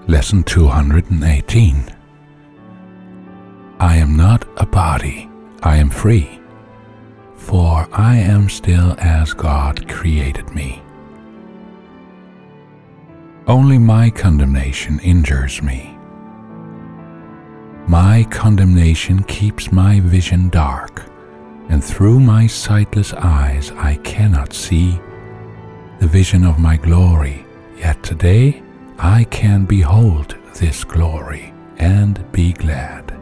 Lesson 218. I am not a body, I am free, for I am still as God created me. Only my condemnation injures me. My condemnation keeps my vision dark, and through my sightless eyes I cannot see the vision of my glory, yet today I can behold this glory and be glad.